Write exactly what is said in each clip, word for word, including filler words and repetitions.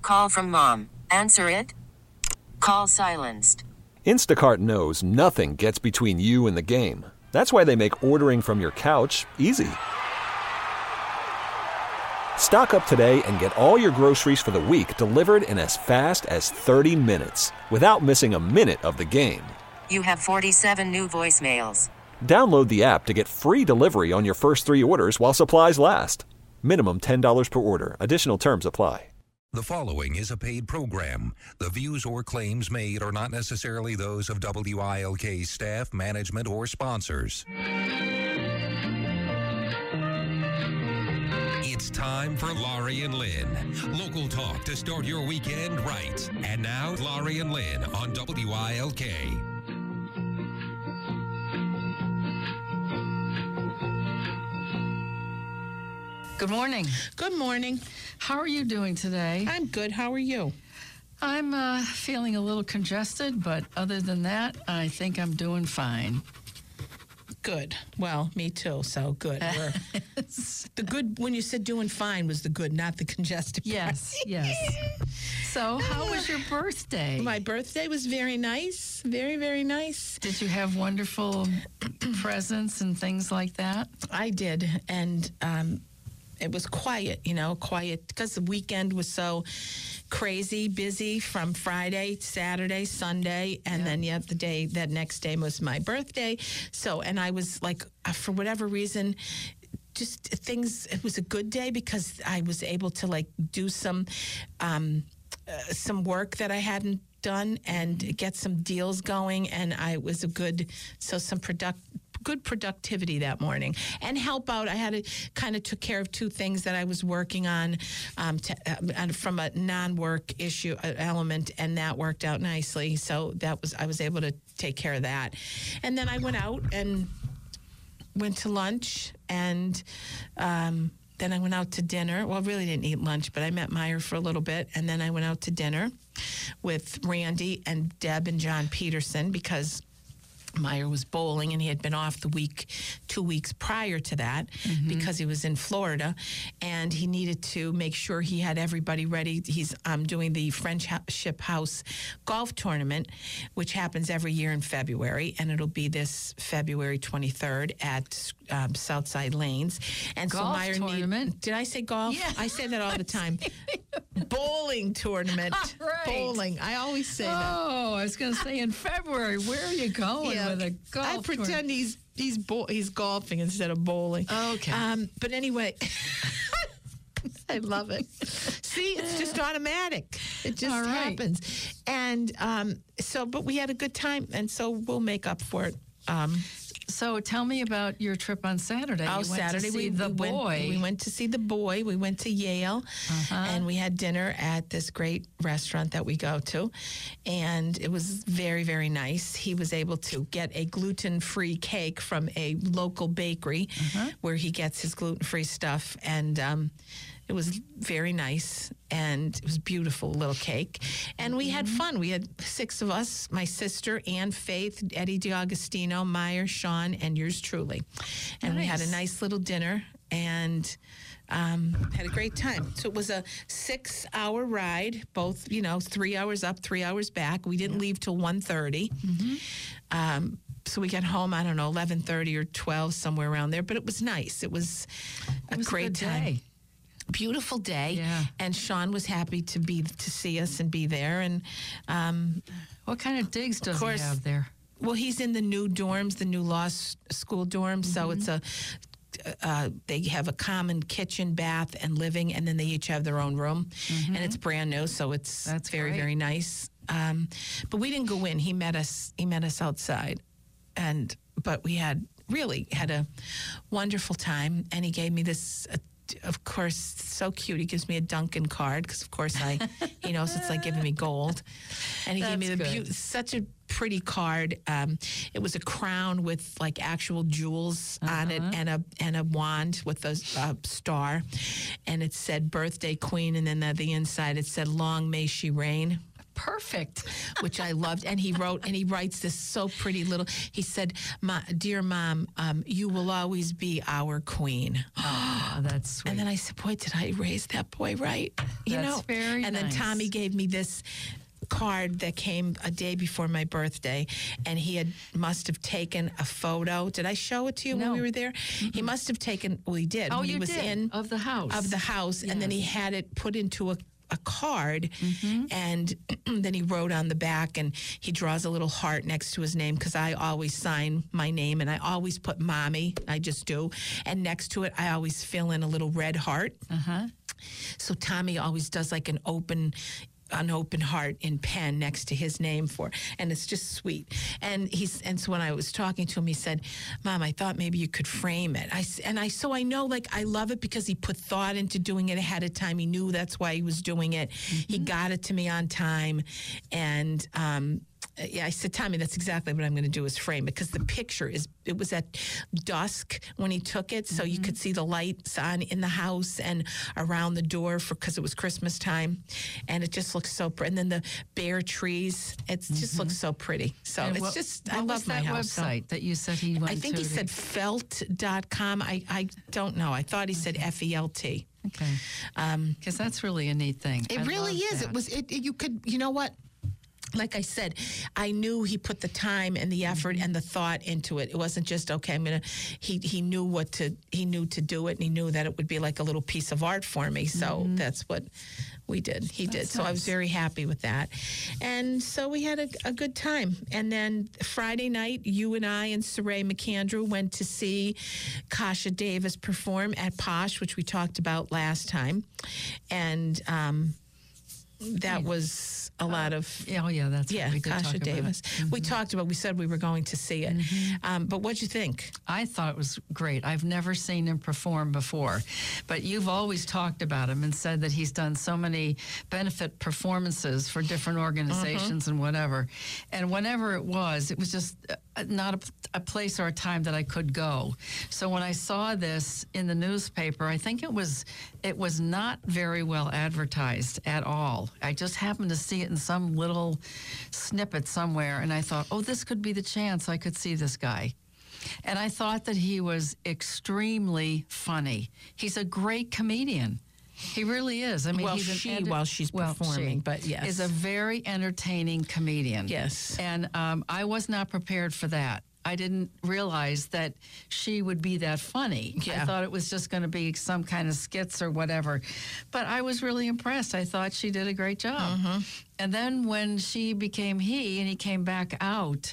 Call from mom. Answer it. Call silenced. Instacart knows nothing gets between you and the game. That's why they make ordering from your couch easy. Stock up today and get all your groceries for the week delivered in as fast as thirty minutes without missing a minute of the game. You have forty-seven new voicemails. Download the app to get free delivery on your first three orders while supplies last. Minimum ten dollars per order. Additional terms apply. The following is a paid program. The views or claims made are not necessarily those of W I L K staff, management, or sponsors. It's time for Laurie and Lynn. Local talk to start your weekend right. And now, Laurie and Lynn on W I L K. Good morning. Good morning. How are you doing today? I'm good. How are you? I'm uh, feeling a little congested, but other than that, I think I'm doing fine. Good. Well, me too, so good. We're, the good, when you said doing fine, was the good, not the congested part. Yes, yes. So, how was your birthday? My birthday was very nice. Very, very nice. Did you have wonderful presents and things like that? I did, and um, it was quiet, you know, quiet, because the weekend was so crazy, busy from Friday, Saturday, Sunday, and Yeah. then yeah, the day, that next day was my birthday. So, and I was like, uh, for whatever reason, just things, it was a good day because I was able to like do some, um, uh, some work that I hadn't done and get some deals going, and I it was a good, so some product. good productivity that morning and help out. I had to kind of took care of two things that I was working on um, to, uh, from a non-work issue uh, element, and that worked out nicely. So that was I was able to take care of that. And then I went out and went to lunch, and um, then I went out to dinner. Well, I really didn't eat lunch, but I met Meyer for a little bit, and then I went out to dinner with Randy and Deb and John Peterson because Meyer was bowling, and he had been off the week, two weeks prior to that mm-hmm. because he was in Florida, and he needed to make sure he had everybody ready. He's um, doing the Friendship House golf tournament, which happens every year in February, and it'll be this February twenty-third at um, Southside Lanes. And golf so Meyer tournament. Need, did I say golf? Yeah. I say that all the time. Bowling tournament. Right. Bowling. I always say that. Oh, I was going to say in February. Where are you going Yeah, with a golf I pretend tournament? he's he's bo- he's golfing instead of bowling. Okay. Um, but anyway, I love it. See, it's just automatic. It just All right. happens. And um, so, but we had a good time, and so we'll make up for it. Um, So tell me about your trip on Saturday. Oh, you went Saturday to see we, the we boy. Went, we went to see the boy. We went to Yale, Uh-huh. and we had dinner at this great restaurant that we go to, and it was very, very nice. He was able to get a gluten-free cake from a local bakery Uh-huh. where he gets his gluten-free stuff, and um, it was very nice, and it was beautiful little cake. And we had fun. We had six of us, my sister, Ann Faith, Eddie DiAugustino, Meyer, Sean, and yours truly. And we had a Nice. nice little dinner and um, had a great time. So it was a six-hour ride, both, you know, three hours up, three hours back. We didn't leave till one thirty. Um, so we got home, I don't know, eleven thirty or twelve, somewhere around there. But it was nice. It was a It was a great good time. day. Beautiful day, Yeah. and Sean was happy to be to see us and be there. And um, What kind of digs does course. he have there? well, he's in the new dorms, the new law s- school dorms. So it's a uh, they have a common kitchen, bath, and living, and then they each have their own room, and it's brand new, so it's That's very great. very nice. Um, but we didn't go in. He met us. He met us outside, and but we had really had a wonderful time, and he gave me this. Uh, of course, so cute. He gives me a Duncan card because, of course, I, he knows it's like giving me gold. And he gave me the That's beau- good. such a pretty card. Um, it was a crown with like actual jewels on it, and a and a wand with a uh, star, and it said "Birthday Queen," and then at the inside it said "Long may she reign." perfect. which I loved. And he wrote, and he writes this so pretty little, he said, "Ma, dear Mom, um, you will always be our queen." Oh, that's sweet. And then I said, boy, did I raise that boy right? You That's know? very And then nice. Tommy gave me this card that came a day before my birthday, and he had must have taken a photo. Did I show it to you No. when we were there? He must have taken, well, he did. Oh, when he you was did, in of the house. Of the house, and then he Yes. had it put into a a card, Mm-hmm. and then he wrote on the back, and he draws a little heart next to his name, because I always sign my name, and I always put Mommy. I just do. And next to it, I always fill in a little red heart. Uh-huh. So Tommy always does like an open an open heart in pen next to his name for, and it's just sweet. And he's and so when I was talking to him, he said, "Mom, I thought maybe you could frame it." I s- and I so I know, like, I love it because he put thought into doing it ahead of time. He knew that's why he was doing it. He got it to me on time, and um, yeah, I said, "Tommy, that's exactly what I'm going to do, is frame it," because the picture is, it was at dusk when he took it, so you could see the lights on in the house and around the door, for because it was Christmas time, and it just looks so pretty. And then the bare trees, it just looks so pretty. So And it's what- just, what I was love my that house. So- website that you said he went I think to he to- said felt dot com. I, I don't know. I thought he said F E L T. Okay. Because that's really a neat thing. It I really love is. that. It was. It, it- You could. You know what? Like I said, I knew he put the time and the effort and the thought into it. It wasn't just, okay, I'm gonna. He he knew what to. He knew to do it, and he knew that it would be like a little piece of art for me. So that's what we did. He did. That's So I was nice. very happy with that, and so we had a, a good time. And then Friday night, you and I and Saray McAndrew went to see Kasha Davis perform at Posh, which we talked about last time, and. Um, That was a lot of Yeah, oh, yeah, that's yeah, what we did talk Kasha about. Davis. We talked about. We said we were going to see it, um, but what'd you think? I thought it was great. I've never seen him perform before, but you've always talked about him and said that he's done so many benefit performances for different organizations and whatever. And whenever it was, it was just uh, not a, a place or a time that I could go. So when I saw this in the newspaper, I think it was it was not very well advertised at all. I just happened to see it in some little snippet somewhere, and I thought, oh, this could be the chance I could see this guy. And I thought that he was extremely funny. He's a great comedian. He really is. I mean, Well, he's an she, enter- while she's well, performing, she but yes. is a very entertaining comedian. Yes. And um, I was not prepared for that. I didn't realize that she would be that funny. Yeah. I thought it was just going to be some kind of skits or whatever. But I was really impressed. I thought she did a great job. Mm-hmm. And then when she became he and he came back out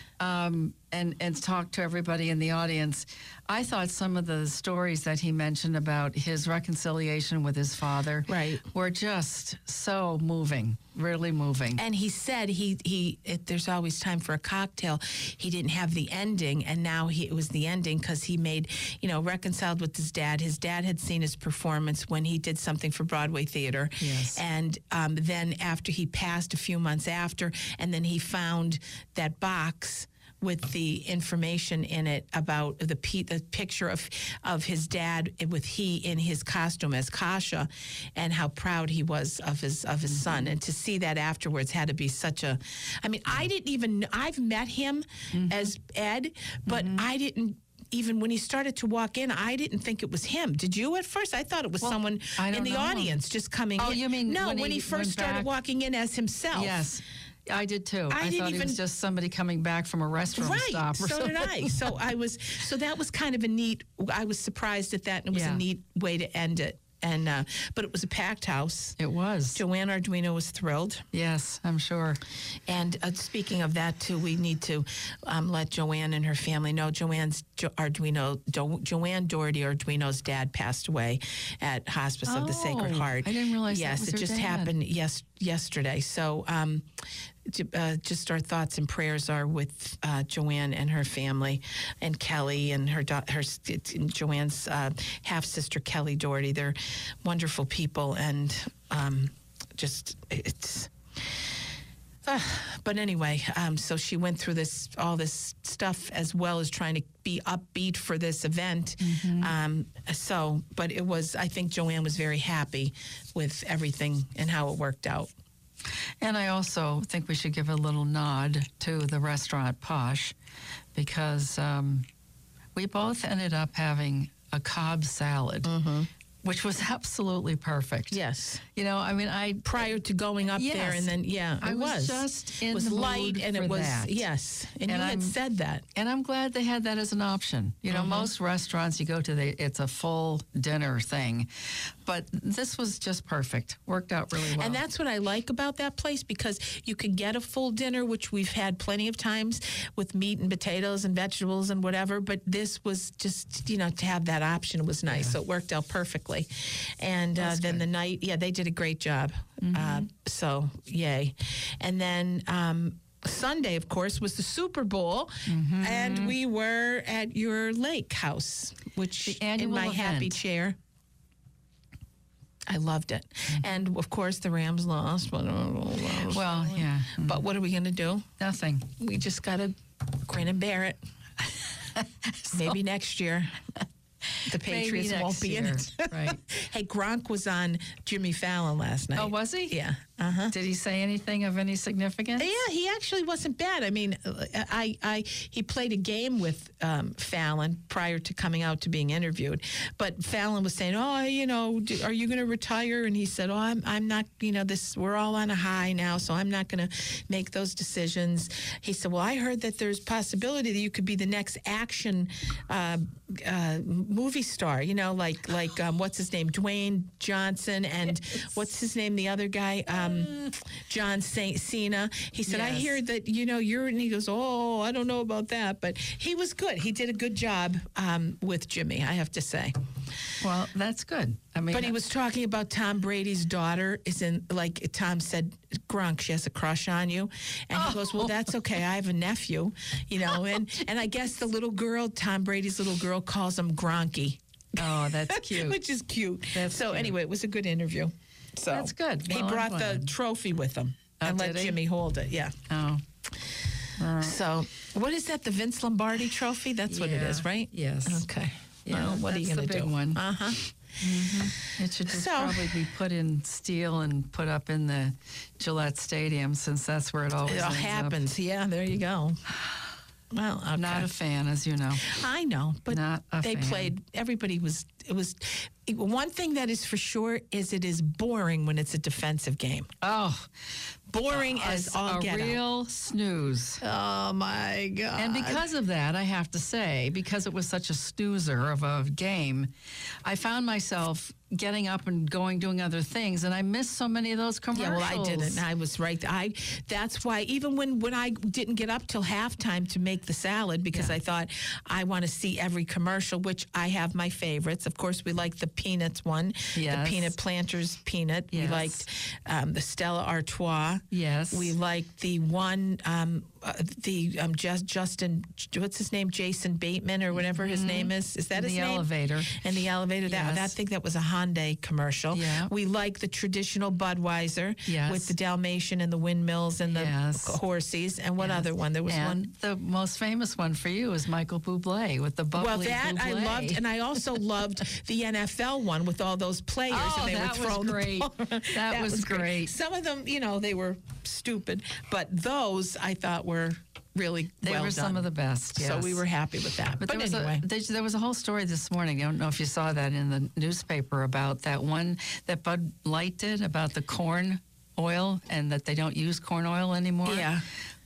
um, and, and talked to everybody in the audience, I thought some of the stories that he mentioned about his reconciliation with his father Right. were just so moving, really moving. And he said he he it, there's always time for a cocktail. He didn't have the ending, and now he, it was the ending because he made, you know, reconciled with his dad. His dad had seen his performance when he did something for Broadway Theater. Yes. And um, then after he passed a few months after, and then he found that box with the information in it about the, pe- the picture of of his dad with he in his costume as Kasha, and how proud he was of his of his son. And to see that afterwards had to be such a. I mean, I didn't even. I've met him as Ed, but I didn't. Even when he started to walk in, I didn't think it was him. Did you at first? I thought it was Well, someone I in don't the know. audience just coming Oh, in. you mean no? when When, he he, first went started back? walking in as himself. Yes, I did too. I I, didn't thought he even- was just somebody coming back from a restaurant Right. stop or So something. did I. So I was. So that was kind of a neat. I was surprised at that, and it was Yeah. a neat way to end it. And uh, but it was a packed house. It was. Joanne Arduino was thrilled. Yes, I'm sure. And uh, speaking of that, too, we need to um, let Joanne and her family know. Joanne's jo- Arduino, jo- Joanne Doherty Arduino's dad passed away at Hospice of the Sacred Oh, Heart. I didn't realize that Yes, was it her just dad. happened yes yesterday. So. Um, j- uh, just our thoughts and prayers are with uh, Joanne and her family, and Kelly and her da- her s- Joanne's uh, half sister Kelly Doherty. They're wonderful people, and um, just it's. Uh, but anyway, um, so she went through this all this stuff as well as trying to be upbeat for this event. Um, so, but it was. I think Joanne was very happy with everything and how it worked out. And I also think we should give a little nod to the restaurant Posh, because um, we both ended up having a Cobb salad, which was absolutely perfect. Yes. You know, I mean, I Prior to going up Yes. there, and then yeah, I it was was just in it was the light, mood and for it was that. yes, and, And you I'm- had said that. And I'm glad they had that as an option. You know, most restaurants you go to, they, it's a full dinner thing. But this was just perfect. Worked out really well. And that's what I like about that place, because you can get a full dinner, which we've had plenty of times with meat and potatoes and vegetables and whatever. But this was just, you know, to have that option was nice. So it worked out perfectly. And uh, then the night, yeah, they did a great job. Uh, so, yay. And then um, Sunday, of course, was the Super Bowl. And we were at your lake house, which The in annual my happy event. chair. I loved it. And of course, the Rams lost. But, well, yeah, but what are we going to do? nothing. We just got to grin and bear it. Maybe next year. The Patriots Maybe won't next be in year. it. Right. Hey, Gronk was on Jimmy Fallon last night. Oh, was he? Yeah. Uh-huh. Did he say anything of any significance? Yeah, he actually wasn't bad. I mean, I, I, he played a game with um, Fallon prior to coming out to being interviewed. But Fallon was saying, "Oh, you know, do, are you going to retire?" And he said, "Oh, I'm, I'm not. You know, this we're all on a high now, so I'm not going to make those decisions." He said, "Well, I heard that there's possibility that you could be the next action uh, uh, movie star. You know, like like um, what's his name, Dwayne Johnson, and what's his name, the other guy." Um, John Saint Cena. He said, I Yes. hear that, you know, you're, and he goes, oh, I don't know about that. But he was good. He did a good job um, with Jimmy, I have to say. Well, that's good. I mean, But he was talking about Tom Brady's daughter is in, like Tom said, Gronk, she has a crush on you. And he goes, well, that's okay. I have a nephew, you know, and, and I guess the little girl, Tom Brady's little girl, calls him Gronky. Oh, that's cute. Which is cute. That's so cute. anyway, it was a good interview. So That's good. He Well, I'm brought the glad. trophy with him Oh, and let did he? Jimmy hold it. Yeah. Oh, So what is that? The Vince Lombardi trophy? That's what it Yeah. is, right? Yes. Okay. Yeah, Well, what are you that's going the to do? big one. Uh huh. it should just So- probably be put in steel and put up in the Gillette Stadium, since that's where it always It all ends up. happens. Yeah. There you go. Well, okay. Not a fan, as you know. I know, but Not a they fan. played. Everybody was. It was. One thing that is for sure is it is boring when it's a defensive game. Oh, Boring as it's all a get out. real snooze. Oh my God! And because of that, I have to say, because it was such a snoozer of a game, I found myself getting up and going, doing other things, and I missed so many of those Yeah, commercials. well, I didn't. I was right. I that's why even when when I didn't get up till halftime to make the salad, because Yeah. I thought I want to see every commercial, which I have my favorites. Of course, we liked the peanuts one, Yes. the peanut planters peanut. We Yes. liked um, the Stella Artois. Yes. We liked the one, um, uh, the um, just Justin, what's his name, Jason Bateman or whatever his name is. Is that In his the name? elevator. In the elevator. That, Yes. I think that was a Hyundai commercial. Yeah. We like the traditional Budweiser Yes. with the Dalmatian and the windmills and the Yes. horses. And what Yes. other one? There was and one. the most famous one for you is Michael Bublé with the bubbly Well, that I Bublé. loved, and I also loved the N F L one with all those players, Oh, and they that were was throwing the great. ball. That was great. Some of them, you know, they were stupid, but those I thought were really They well were done. some of the best. Yes. So we were happy with that. But, But, there, was anyway, a, there, there was a whole story this morning. I don't know if you saw that in the newspaper about that one that Bud Light did about the corn oil and that they don't use corn oil anymore. yeah.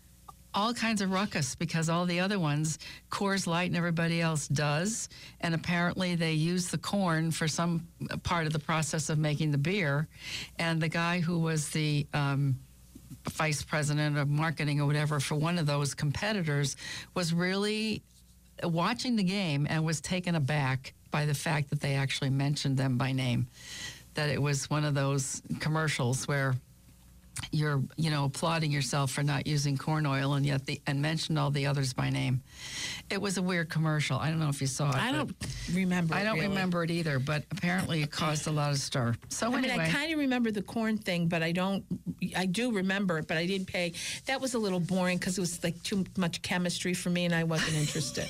All kinds of ruckus because all the other ones, Coors Light and everybody else does. And apparently they use the corn for some part of the process of making the beer. And the guy who was the um, vice president of marketing or whatever for one of those competitors was really watching the game and was taken aback by the fact that they actually mentioned them by name. That it was one of those commercials where you're, you know, applauding yourself for not using corn oil and yet the and mentioned all the others by name. It was a weird commercial. I don't know if you saw it. I but don't remember. I it don't really. remember it either, but apparently it caused a lot of stir. So I mean, anyway, I kind of remember the corn thing, but I don't. I do remember it, but I didn't pay. That was a little boring because it was like too much chemistry for me, and I wasn't interested.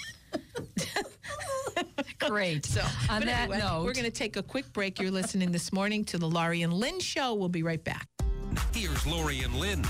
great. So, on but that anyway, note, we're going to take a quick break. You're listening this morning to the Laurie and Lynn Show. We'll be right back. Here's Lori and Lynn.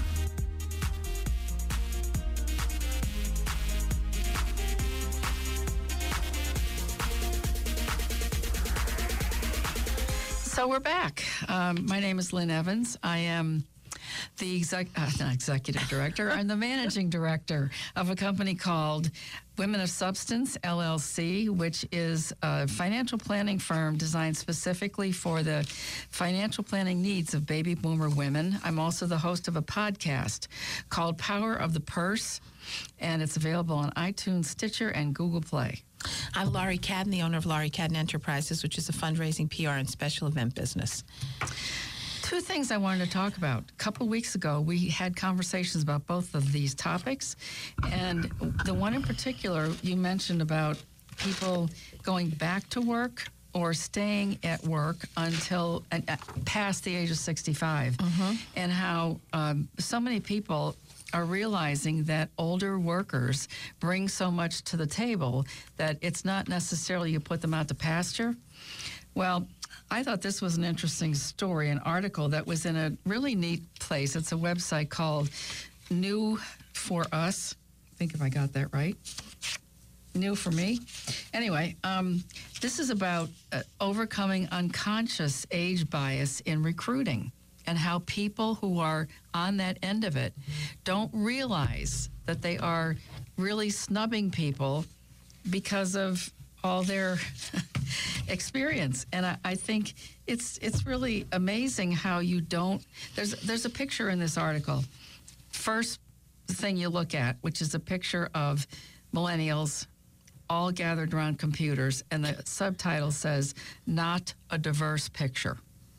So we're back. Um, my name is Lynn Evans. I am the exec- uh, not executive director. I'm the managing director of a company called Women of Substance, L L C, which is a financial planning firm designed specifically for the financial planning needs of baby boomer women. I'm also the host of a podcast called Power of the Purse, and it's available on iTunes, Stitcher, and Google Play. I'm Laurie Cadden, the owner of Laurie Cadden Enterprises, which is a fundraising, P R, and special event business. Two things I wanted to talk about. A couple weeks ago, we had conversations about both of these topics. And the one in particular, you mentioned about people going back to work or staying at work until uh, past the age of sixty-five. Mm-hmm. And how um, so many people are realizing that older workers bring so much to the table that it's not necessarily you put them out to pasture. Well, I thought this was an interesting story, an article that was in a really neat place. It's a website called New for Us. I think if I got that right. New for me. Anyway, um, this is about uh, overcoming unconscious age bias in recruiting, and how people who are on that end of it don't realize that they are really snubbing people because of all their experience. And I, I think it's it's really amazing how you don't, there's there's a picture in this article. First thing you look at, which is a picture of millennials all gathered around computers, and the subtitle says, "Not a diverse picture."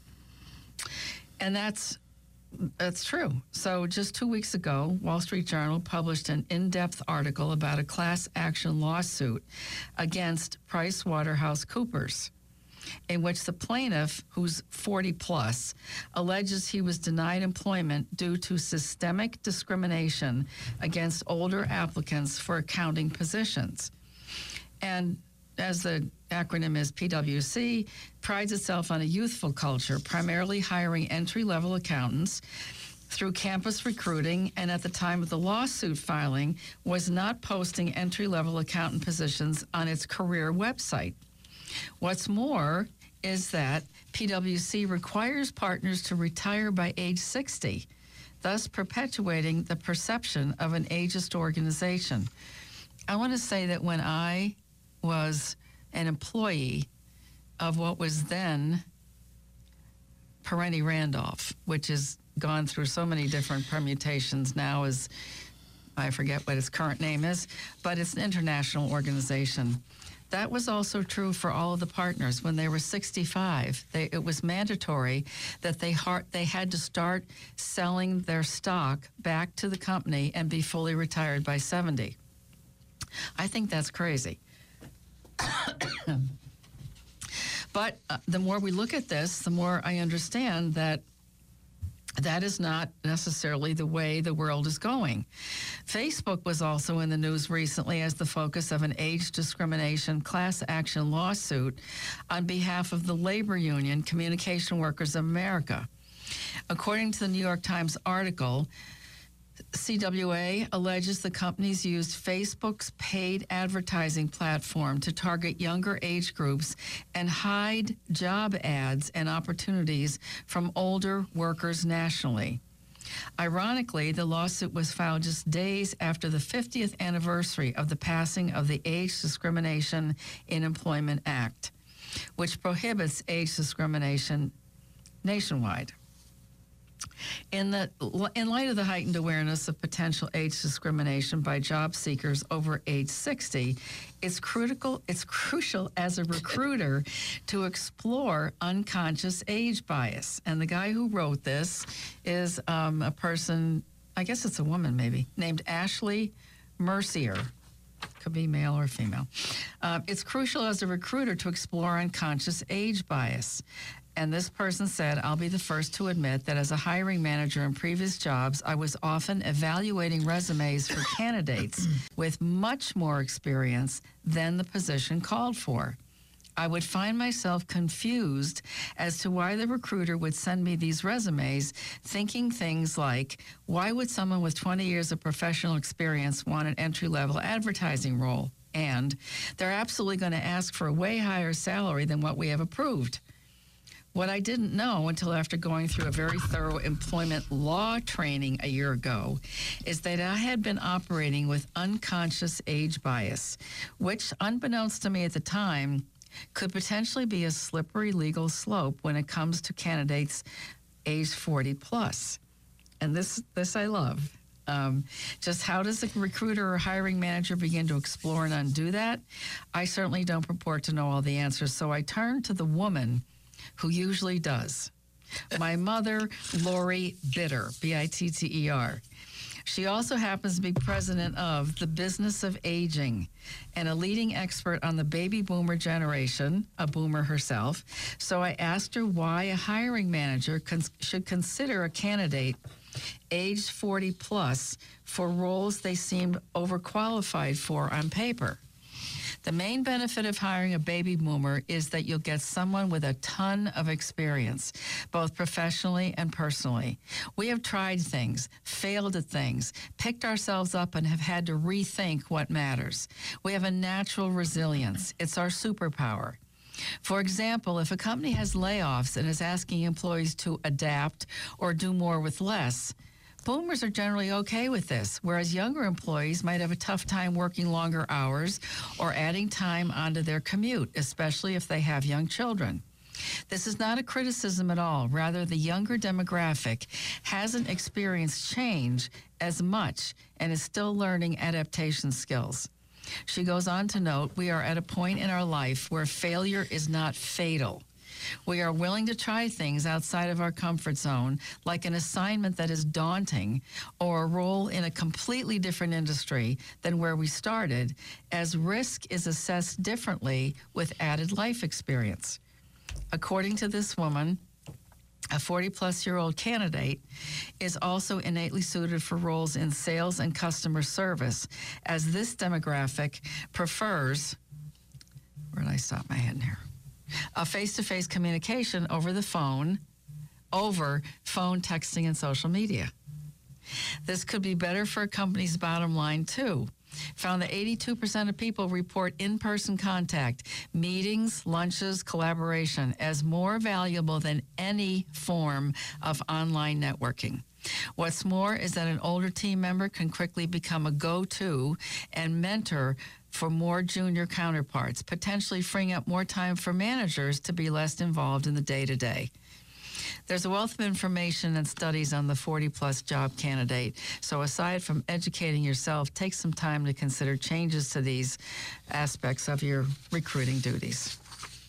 And that's that's true. So just two weeks ago, Wall Street Journal published an in-depth article about a class action lawsuit against PricewaterhouseCoopers, in which the plaintiff, who's forty plus, alleges he was denied employment due to systemic discrimination against older applicants for accounting positions. And as the acronym is P W C, prides itself on a youthful culture, primarily hiring entry-level accountants through campus recruiting, and at the time of the lawsuit filing, was not posting entry-level accountant positions on its career website. What's more is that P W C requires partners to retire by age sixty, thus perpetuating the perception of an ageist organization. I want to say that when I was an employee of what was then Pereni Randolph, which has gone through so many different permutations now, as I forget what its current name is, but it's an international organization. That was also true for all of the partners. When they were sixty-five, they, it was mandatory that they, har- they had to start selling their stock back to the company and be fully retired by seventy. I think that's crazy. But uh, the more we look at this, the more I understand that that is not necessarily the way the world is going. Facebook was also in the news recently as the focus of an age discrimination class action lawsuit on behalf of the labor union Communication Workers of America. According to the New York Times article, C W A alleges the companies used Facebook's paid advertising platform to target younger age groups and hide job ads and opportunities from older workers nationally. Ironically, the lawsuit was filed just days after the fiftieth anniversary of the passing of the Age Discrimination in Employment Act, which prohibits age discrimination nationwide. In the in light of the heightened awareness of potential age discrimination by job seekers over age sixty, it's critical it's crucial as a recruiter to explore unconscious age bias. And the guy who wrote this is um, a person, I guess it's a woman maybe, named Ashley Mercier. Could be male or female. Uh, it's crucial as a recruiter to explore unconscious age bias. And this person said, I'll be the first to admit that as a hiring manager in previous jobs, I was often evaluating resumes for candidates with much more experience than the position called for. I would find myself confused as to why the recruiter would send me these resumes, thinking things like, why would someone with twenty years of professional experience want an entry-level advertising role? And they're absolutely going to ask for a way higher salary than what we have approved. What I didn't know until after going through a very thorough employment law training a year ago is that I had been operating with unconscious age bias, which, unbeknownst to me at the time, could potentially be a slippery legal slope when it comes to candidates age forty plus. And this, this I love. Um, just how does a recruiter or hiring manager begin to explore and undo that? I certainly don't purport to know all the answers, so I turn to the woman who usually does. My mother, Lori Bitter, B I T T E R. She also happens to be president of The Business of Aging and a leading expert on the baby boomer generation, a boomer herself. So I asked her why a hiring manager cons- should consider a candidate aged forty plus for roles they seem overqualified for on paper. The main benefit of hiring a baby boomer is that you'll get someone with a ton of experience, both professionally and personally. We have tried things, failed at things, picked ourselves up, and have had to rethink what matters. We have a natural resilience. It's our superpower. For example, if a company has layoffs and is asking employees to adapt or do more with less, boomers are generally okay with this, whereas younger employees might have a tough time working longer hours or adding time onto their commute, especially if they have young children. This is not a criticism at all. Rather, the younger demographic hasn't experienced change as much and is still learning adaptation skills. She goes on to note, we are at a point in our life where failure is not fatal. We are willing to try things outside of our comfort zone, like an assignment that is daunting or a role in a completely different industry than where we started, as risk is assessed differently with added life experience. According to this woman, a forty-plus-year-old candidate is also innately suited for roles in sales and customer service, as this demographic prefers, where did I stop my head here? A face-to-face communication over the phone, over phone, texting, and social media. This could be better for a company's bottom line, too. Found that eighty-two percent of people report in-person contact, meetings, lunches, collaboration as more valuable than any form of online networking. What's more is that an older team member can quickly become a go-to and mentor for more junior counterparts, potentially freeing up more time for managers to be less involved in the day-to-day. There's a wealth of information and studies on the forty-plus job candidate. So aside from educating yourself, take some time to consider changes to these aspects of your recruiting duties.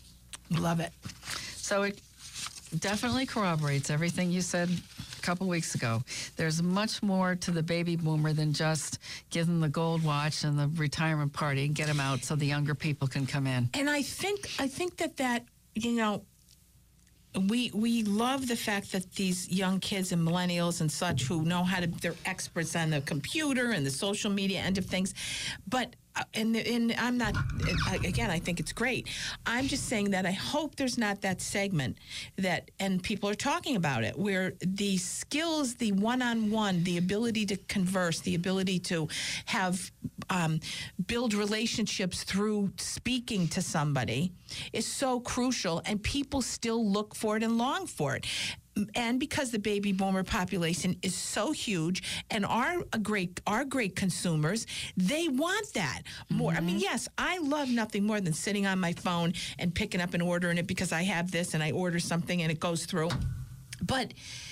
Love it. So it definitely corroborates everything you said a couple weeks ago. There's much more to the baby boomer than just give them the gold watch and the retirement party and get them out so the younger people can come in. And I think I think that that, you know, we we love the fact that these young kids and millennials and such who know how to, they're experts on the computer and the social media end of things. But Uh, and, and I'm not, again, I think it's great. I'm just saying that I hope there's not that segment that, and people are talking about it, where the skills, the one-on-one, the ability to converse, the ability to have, um, build relationships through speaking to somebody is so crucial, and people still look for it and long for it. And because the baby boomer population is so huge and are a great are great consumers, they want that more. Mm-hmm. I mean, yes, I love nothing more than sitting on my phone and picking up and ordering it because I have this and I order something and it goes through. But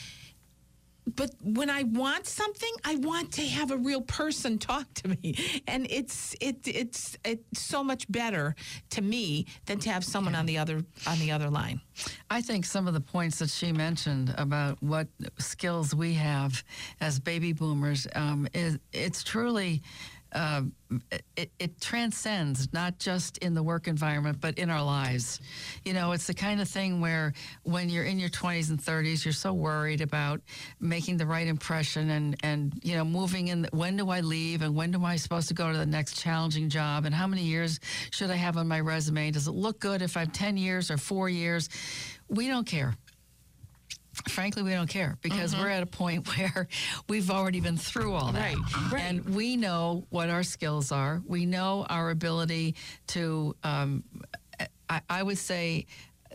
But when I want something, I want to have a real person talk to me, and it's it it's it's so much better to me than to have someone yeah. on the other on the other line. I think some of the points that she mentioned about what skills we have as baby boomers um, is it's truly um, it, it transcends not just in the work environment, but in our lives. You know, it's the kind of thing where when you're in your twenties and thirties, you're so worried about making the right impression and, and you know, moving in. When do I leave and when am I supposed to go to the next challenging job and how many years should I have on my resume? Does it look good if I have ten years or four years? We don't care. Frankly, we don't care because mm-hmm. we're at a point where we've already been through all that. Right, right. And we know what our skills are. We know our ability to, um, I, I would say,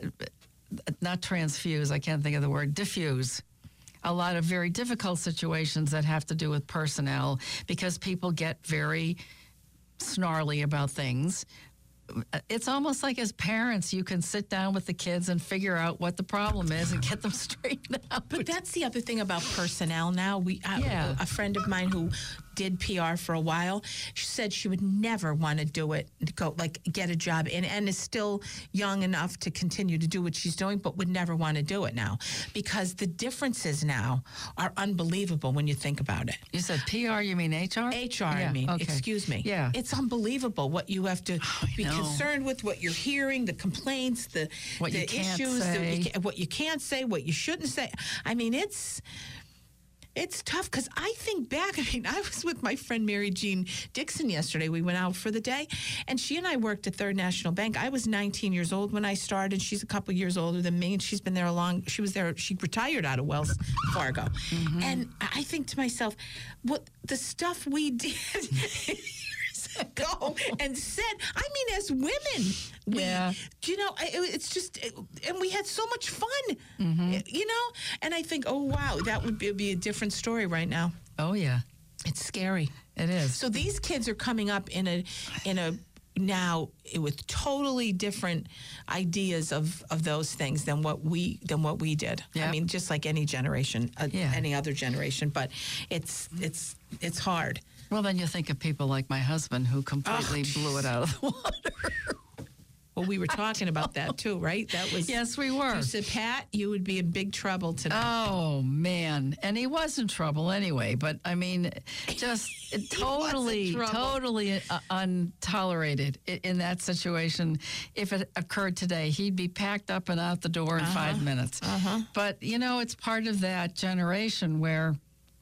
not transfuse, I can't think of the word, diffuse a lot of very difficult situations that have to do with personnel because people get very snarly about things. It's almost like as parents, you can sit down with the kids and figure out what the problem is and get them straightened out. But that's the other thing about personnel now. We, uh, yeah. a friend of mine who did P R for a while, she said she would never want to do it, go like get a job, and, and is still young enough to continue to do what she's doing, but would never want to do it now because the differences now are unbelievable when you think about it. You said P R, you mean H R? H R, yeah, I mean, okay. excuse me. Yeah. It's unbelievable what you have to oh, be know. concerned with, what you're hearing, the complaints, the, what the you can't issues, say. The, you can, what you can't say, what you shouldn't say. I mean, it's... It's tough because I think back. I mean, I was with my friend Mary Jean Dixon yesterday. We went out for the day, and she and I worked at Third National Bank. I was nineteen years old when I started. She's a couple years older than me, and she's been there a long. She was there. She retired out of Wells Fargo, mm-hmm. and I think to myself, what the stuff we did years ago and said. I mean, as women, we, yeah. you know, it, it's just, it, and we had so much fun, mm-hmm. you know. And I think, oh wow, that would be, be a different story right now. Oh yeah, it's scary. It is. So these kids are coming up in a, in a now with totally different ideas of, of those things than what we than what we did. Yep. I mean, just like any generation, uh, yeah. any other generation. But it's it's it's hard. Well, then you think of people like my husband who completely oh, blew it out of the water. Well, we were talking about that too, right? That was yes, we were. You said, Pat, you would be in big trouble today. Oh man, and he was in trouble anyway. But I mean, just totally, totally uh, untolerated in, in that situation. If it occurred today, he'd be packed up and out the door in uh-huh. five minutes. Uh-huh. But you know, it's part of that generation where.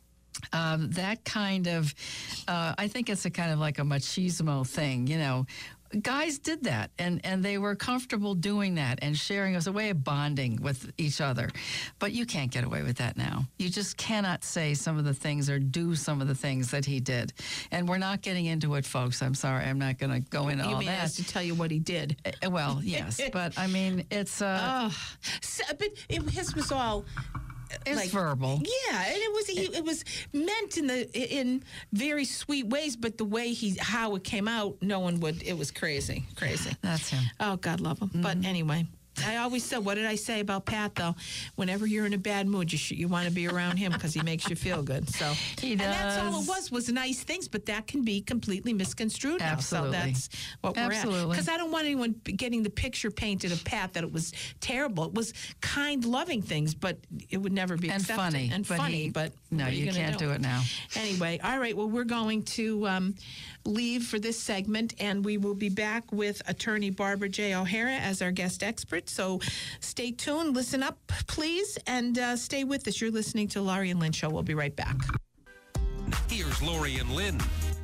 Um, that kind of, uh, I think it's a kind of like a machismo thing, you know. Guys did that, and, and they were comfortable doing that and sharing. It was a way of bonding with each other. But you can't get away with that now. You just cannot say some of the things or do some of the things that he did. And we're not getting into it, folks. I'm sorry. I'm not going to go into you all mean that. As to tell you what he did. Uh, well, yes. But, I mean, it's... Uh, oh, so, but it, his was all... It's like, verbal. Yeah, and it was he, it was meant in the in very sweet ways, but the way he how it came out, no one would. It was crazy, crazy. That's him. Oh, God love him. Mm-hmm. But anyway. I always said, what did I say about Pat, though? Whenever you're in a bad mood, you sh- you want to be around him because he makes you feel good. So he does. And that's all it was, was nice things, but that can be completely misconstrued now. Absolutely. So that's what we're Absolutely. at. Because I don't want anyone getting the picture painted of Pat that it was terrible. It was kind, loving things, but it would never be and accepted. funny. And but funny, he, but no, you, you can't do? do it now. Anyway, all right, well, we're going to um, leave for this segment, and we will be back with attorney Barbara J. O'Hara as our guest expert. So stay tuned, listen up, please, and uh, stay with us. You're listening to Laurie and Lynn Show. We'll be right back. Here's Laurie and Lynn.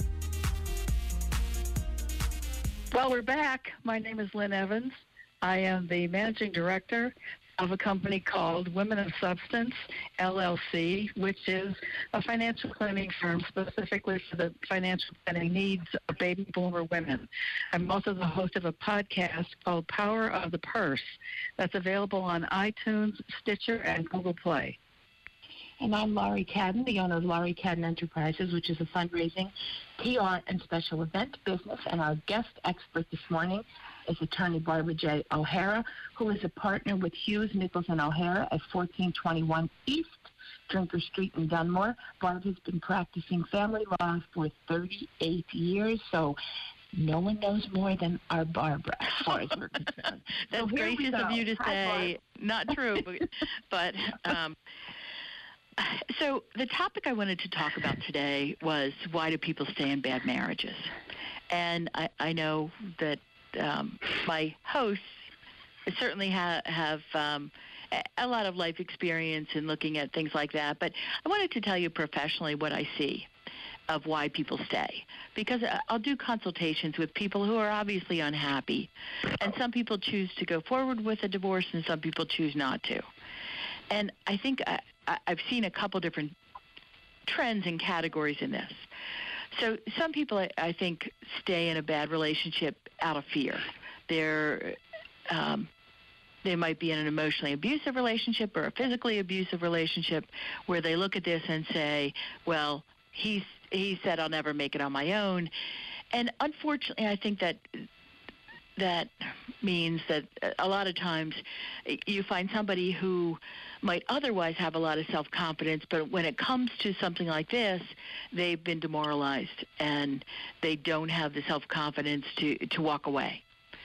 Well, we're back. My name is Lynn Evans. I am the managing director of a company called Women of Substance, L L C, which is a financial planning firm specifically for the financial planning needs of baby boomer women. I'm also the host of a podcast called Power of the Purse that's available on iTunes, Stitcher, and Google Play. And I'm Laurie Cadden, the owner of Laurie Cadden Enterprises, which is a fundraising, P R, and special event business. And our guest expert this morning is attorney Barbara J. O'Hara, who is a partner with Hughes, Nichols, and O'Hara at fourteen twenty-one East Drinker Street in Dunmore. Barb has been practicing family law for thirty-eight years, so no one knows more than our Barbara, as far as we're concerned. That's so gracious of you to Hi, say. Barb. Not true, but, but um, So the topic I wanted to talk about today was why do people stay in bad marriages? And I, I know that um, my hosts certainly ha- have um, a lot of life experience in looking at things like that. But I wanted to tell you professionally what I see of why people stay. Because I'll do consultations with people who are obviously unhappy. And some people choose to go forward with a divorce and some people choose not to. And I think I, I've seen a couple different trends and categories in this. So some people, I, I think, stay in a bad relationship out of fear. They're, um, they might be in an emotionally abusive relationship or a physically abusive relationship where they look at this and say, well, he's, he said I'll never make it on my own. And unfortunately, I think that that means that a lot of times you find somebody who might otherwise have a lot of self-confidence, but when it comes to something like this, they've been demoralized and they don't have the self-confidence to, to walk away.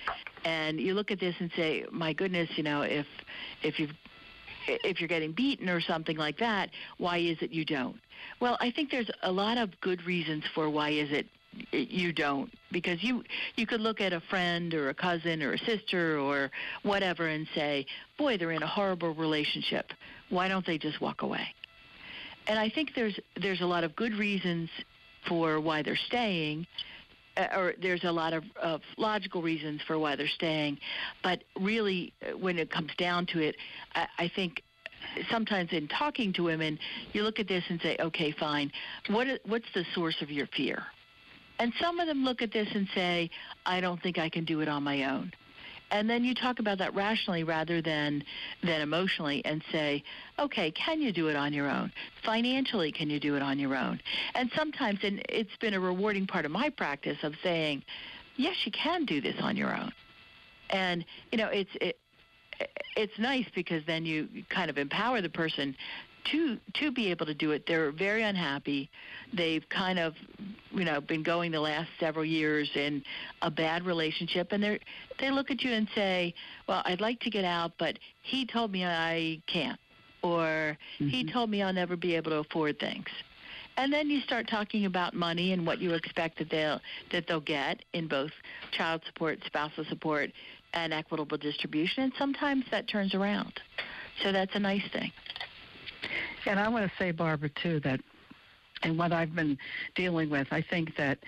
And you look at this and say, my goodness, you know, if if you've if you're getting beaten or something like that, why is it you don't? Well, I think there's a lot of good reasons for why is it you don't, because you you could look at a friend or a cousin or a sister or whatever and say, boy, they're in a horrible relationship. Why don't they just walk away? And I think there's there's a lot of good reasons for why they're staying, uh, or there's a lot of, of logical reasons for why they're staying. But really, when it comes down to it, I, I think sometimes in talking to women, you look at this and say, okay, fine, what what's the source of your fear? And some of them look at this and say, I don't think I can do it on my own. And then you talk about that rationally rather than than emotionally and say, okay, can you do it on your own? Financially, can you do it on your own? And sometimes, and it's been a rewarding part of my practice of saying, yes, you can do this on your own. And, you know, it's it, it's nice because then you kind of empower the person to to be able to do it. They're very unhappy. They've kind of, you know, been going the last several years in a bad relationship, and they they look at you and say, well, I'd like to get out, but he told me I can't, or mm-hmm. he told me I'll never be able to afford things. And then you start talking about money and what you expect that they'll that they'll get in both child support, spousal support, and equitable distribution, and sometimes that turns around. So that's a nice thing. And I want to say, Barbara, too, that and what I've been dealing with, I think that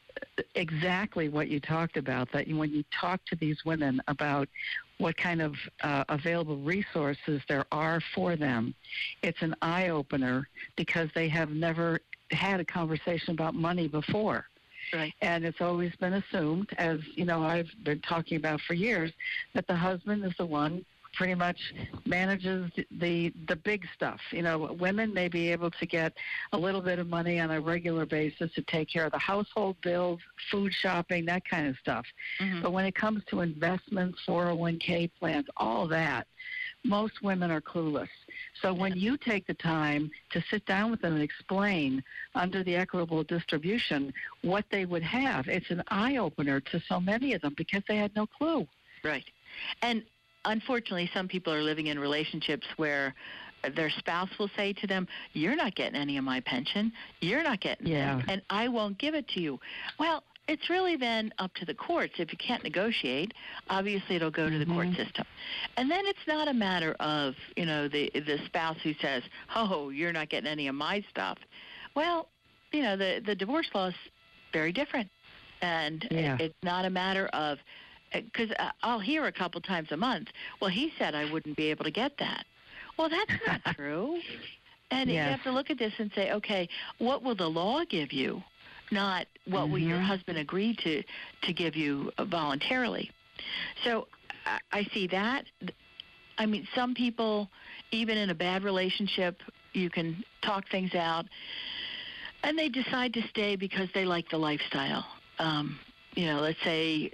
exactly what you talked about, that when you talk to these women about what kind of uh, available resources there are for them, it's an eye-opener because they have never had a conversation about money before. Right. And it's always been assumed, as, you know, I've been talking about for years, that the husband is the one pretty much manages the the big stuff. You know, women may be able to get a little bit of money on a regular basis to take care of the household bills, food shopping, that kind of stuff. Mm-hmm. But when it comes to investments, four oh one k plans, all that, most women are clueless. So when you take the time to sit down with them and explain under the equitable distribution what they would have, it's an eye-opener to so many of them because they had no clue. Right. And unfortunately, some people are living in relationships where their spouse will say to them, you're not getting any of my pension. You're not getting yeah. this, and I won't give it to you. Well, it's really then up to the courts. If you can't negotiate, obviously it'll go to the mm-hmm. court system. And then it's not a matter of, you know, the the spouse who says, oh, you're not getting any of my stuff. Well, you know, the, the divorce law is very different. And yeah. it, it's not a matter of, because I'll hear a couple times a month, well, he said I wouldn't be able to get that. Well, that's not true. And yes. you have to look at this and say, okay, what will the law give you, not what mm-hmm. will your husband agree to, to give you voluntarily. So I, I see that. I mean, some people, even in a bad relationship, you can talk things out, and they decide to stay because they like the lifestyle. Um, you know, let's say,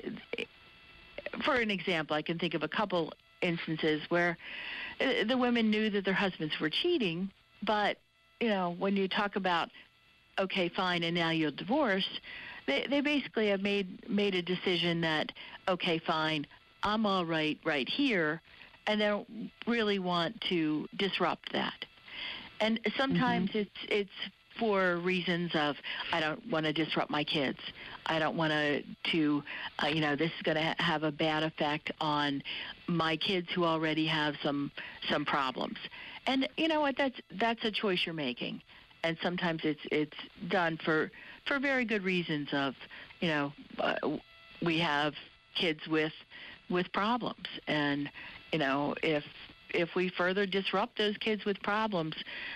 for an example, I can think of a couple instances where the women knew that their husbands were cheating, but, you know, when you talk about, okay, fine, and now you'll divorce, they, they basically have made, made a decision that, okay, fine, I'm all right right here, and they don't really want to disrupt that. And sometimes mm-hmm. it's it's for reasons of, I don't want to disrupt my kids. I don't want to, to uh, you know, this is going to ha- have a bad effect on my kids who already have some some problems. And you know what? That's that's a choice you're making. And sometimes it's it's done for for very good reasons of, you know, uh, we have kids with with problems, and you know, if if we further disrupt those kids with problems,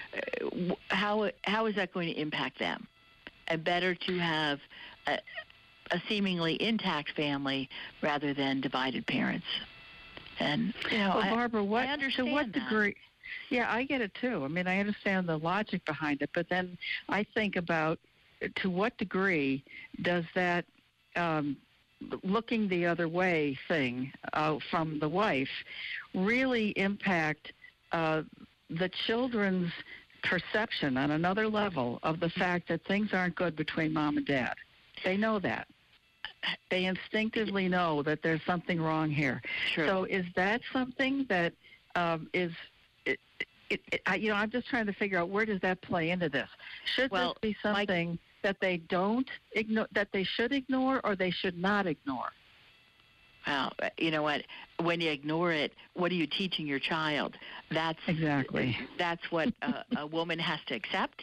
uh, how how is that going to impact them? And better to have a, a seemingly intact family rather than divided parents. And you know, well, I, Barbara, what I understand to what that. degree? Yeah, I get it too. I mean, I understand the logic behind it, but then I think about to what degree does that um, looking the other way thing uh, from the wife really impact uh, the children's perception on another level of the fact that things aren't good between mom and dad. They know that. They instinctively know that there's something wrong here. True. So is that something that um, is, it, it, it, I, you know, I'm just trying to figure out where does that play into this? Should well, this be something my, that they don't ignore, that they should ignore, or they should not ignore? Well, you know what? When you ignore it, what are you teaching your child? That's exactly. That's what a, a woman has to accept,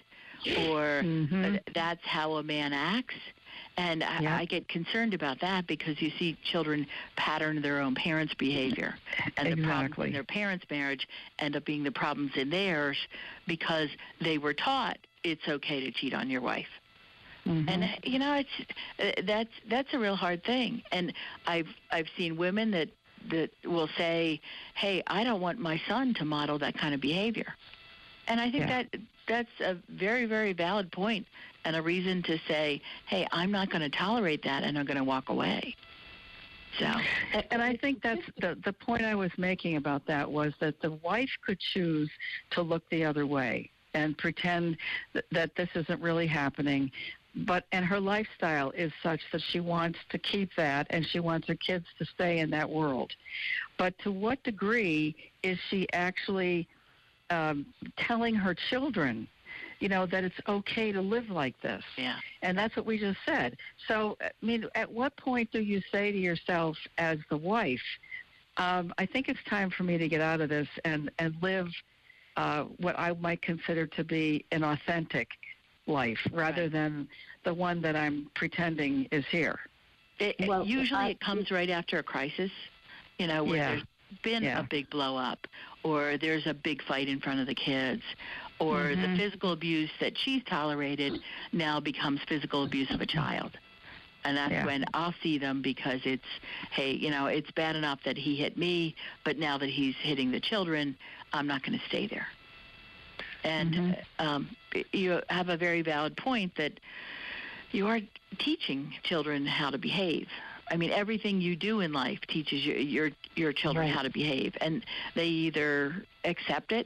or mm-hmm. that's how a man acts. And I, yeah. I get concerned about that because you see children pattern their own parents' behavior, and exactly. the problems in their parents' marriage end up being the problems in theirs because they were taught it's okay to cheat on your wife. Mm-hmm. And you know, it's uh, that's that's a real hard thing. And I've I've seen women that that will say, "Hey, I don't want my son to model that kind of behavior," and I think yeah. that that's a very very valid point and a reason to say, "Hey, I'm not going to tolerate that, and I'm going to walk away." So, and, and I think that's the the point I was making about that was that the wife could choose to look the other way and pretend that, that this isn't really happening. But and her lifestyle is such that she wants to keep that, and she wants her kids to stay in that world. But to what degree is she actually um, telling her children, you know, that it's okay to live like this? Yeah. And that's what we just said. So, I mean, at what point do you say to yourself as the wife, um, I think it's time for me to get out of this and, and live uh, what I might consider to be an authentic life rather right. than the one that I'm pretending is here. It, well, usually I, it comes right after a crisis, you know, where yeah. there's been yeah. a big blow up, or there's a big fight in front of the kids, or mm-hmm. the physical abuse that she's tolerated now becomes physical abuse of a child. And that's yeah. when I'll see them because it's, hey, you know, it's bad enough that he hit me, but now that he's hitting the children, I'm not going to stay there. And mm-hmm. um, you have a very valid point that you are teaching children how to behave. I mean, everything you do in life teaches your your, your children right. how to behave, and they either accept it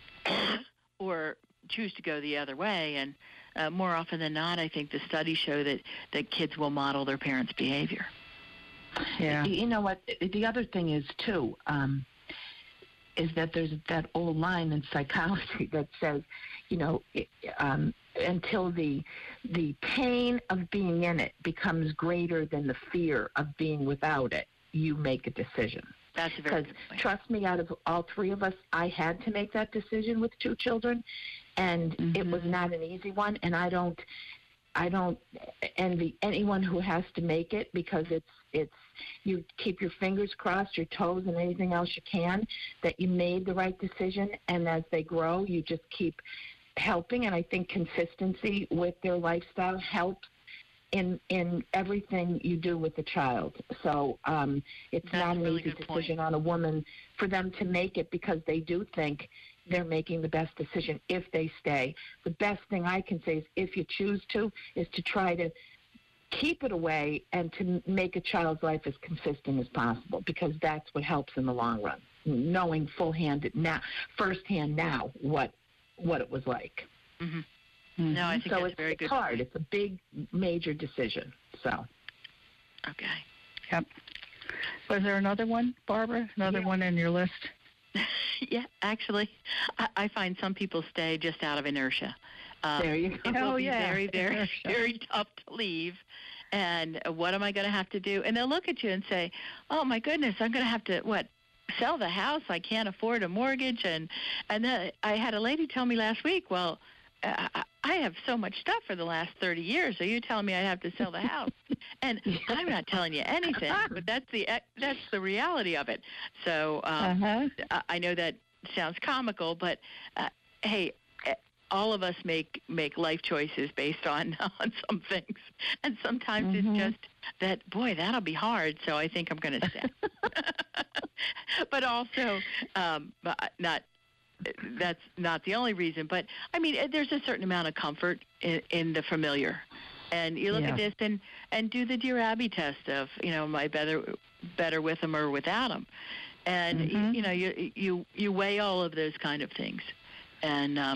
or choose to go the other way. And uh, more often than not, I think the studies show that, that kids will model their parents' behavior. Yeah. You know what? The other thing is, too, um, is that there's that old line in psychology that says, you know, um, until the the pain of being in it becomes greater than the fear of being without it, you make a decision. That's a very good point. Trust me, out of all three of us, I had to make that decision with two children, and mm-hmm. it was not an easy one. And I don't, I don't envy anyone who has to make it because it's it's you keep your fingers crossed, your toes, and anything else you can that you made the right decision. And as they grow, you just keep helping. And I think consistency with their lifestyle helps in in everything you do with the child. So um, it's That's not an really easy good decision point. on a woman for them to make it because they do think they're making the best decision if they stay. The best thing I can say is if you choose to, is to try to keep it away and to make a child's life as consistent as possible because that's what helps in the long run, knowing full-handed now, firsthand now what what it was like. Mm-hmm. Mm-hmm. No, I think so that's it's, very it's good. hard. It's a big, major decision. So, okay. Yep. Was there another one, Barbara? Another Yeah. one in your list? Yeah, actually, I, I find some people stay just out of inertia. Um, There you go. It will Oh, be yeah. very, very, Inertia. very tough to leave. And uh, what am I going to have to do? And they'll look at you and say, oh, my goodness, I'm going to have to, what, sell the house? I can't afford a mortgage. And, and then I had a lady tell me last week, well, uh, I- I have so much stuff for the last thirty years. Are you telling me I have to sell the house? And I'm not telling you anything, but that's the that's the reality of it. So um, Uh-huh. I- I know that sounds comical, but uh, hey, eh, all of us make make life choices based on on some things, and sometimes Mhm. it's just that boy, that'll be hard. So I think I'm going to stay. But also, um, but not. That's not the only reason, but I mean, eh, there's a certain amount of comfort in, in the familiar. And you look Yeah. at this and, and do the Dear Abby test of, you know, am I better better with them or without them? And y Mhm. you know, you you you weigh all of those kind of things. And um,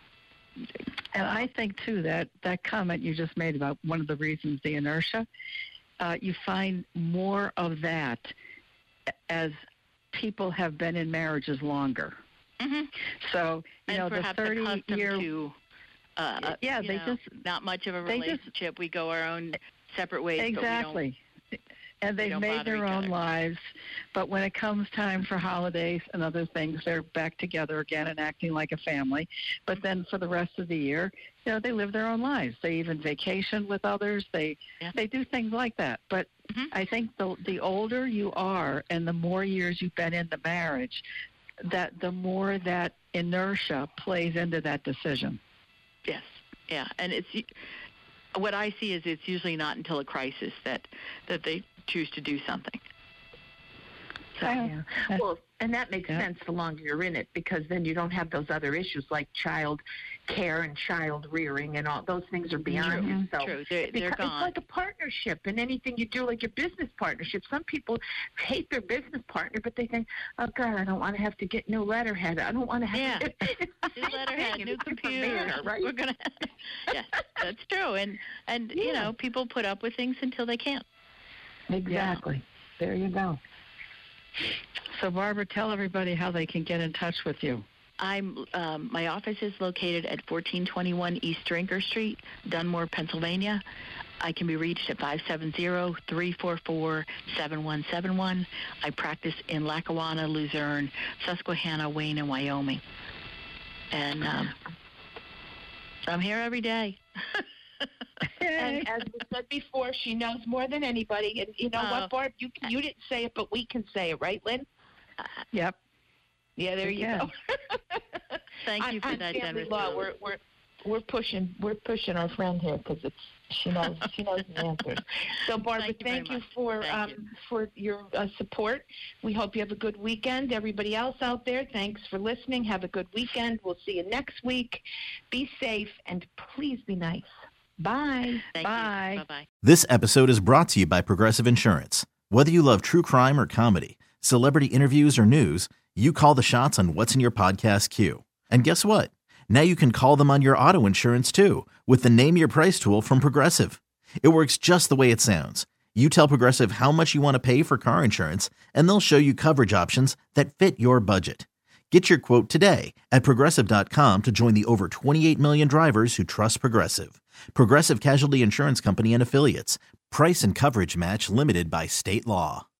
And I think, too, that that comment you just made about one of the reasons, the inertia, uh, you find more of that as people have been in marriages longer. mhm. So, you and know, the perhaps thirty-year... accustomed to, uh, Yeah, you they know, just- not much of a they just- relationship. We go our own separate ways. Exactly. And we they've don't made bother their each own other. lives, but when it comes time for holidays and other things, they're back together again and acting like a family. But then for the rest of the year, you know, they live their own lives. They even vacation with others. They Yeah. they do things like that. But Mhm. I think the the older you are and the more years you've been in the marriage, that the more that inertia plays into that decision. Yes, yeah, and it's what I see is it's usually not until a crisis that that they choose to do something. So, Yeah. Well, and that makes Yeah. sense the longer you're in it, because then you don't have those other issues like child care and child rearing and all those things are beyond you. So true, they're, they're because gone. it's like a partnership, and anything you do, like your business partnership. Some people hate their business partner, but they think, "Oh God, I don't want to have to get new letterhead. I don't want to have Yeah. to." It's the New same letterhead, thing. new It's different computer. manner, right? We're gonna. Yes, that's true, and and you Yeah. know people put up with things until they can't. Exactly. There you go. So, Barbara, tell everybody how they can get in touch with you. I'm um, my office is located at fourteen twenty-one East Drinker Street, Dunmore, Pennsylvania. I can be reached at five seven zero, three four four, seven one seven one. I practice in Lackawanna, Luzerne, Susquehanna, Wayne, and Wyoming. And um, I'm here every day. And as we said before, she knows more than anybody. And you know Oh. what, Barb? You you didn't say it, but we can say it, right, Lynn? Yep. Yeah, there you Yeah. go. Thank on, you for on that Family generous Law, rule. we're we're we're pushing we're pushing our friend here because it's she knows she knows the answers. So Barbara, Thank you very thank you much. for Thank um you. for your uh, support. We hope you have a good weekend. Everybody else out there, thanks for listening. Have a good weekend. We'll see you next week. Be safe and please be nice. Bye. Thank Bye. you. Bye-bye. This episode is brought to you by Progressive Insurance. Whether you love true crime or comedy, celebrity interviews or news, you call the shots on what's in your podcast queue. And guess what? Now you can call them on your auto insurance too with the Name Your Price tool from Progressive. It works just the way it sounds. You tell Progressive how much you want to pay for car insurance, and they'll show you coverage options that fit your budget. Get your quote today at Progressive dot com to join the over twenty-eight million drivers who trust Progressive. Progressive Casualty Insurance Company and Affiliates. Price and coverage match limited by state law.